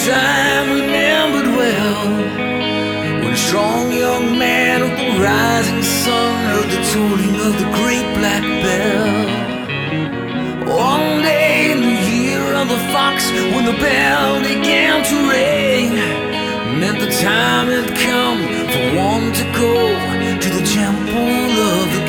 time remembered well, when a strong young man of the rising sun heard the tolling of the great black bell. One day in the year of the fox, when the bell began to ring, meant the time had come for one to go to the temple of the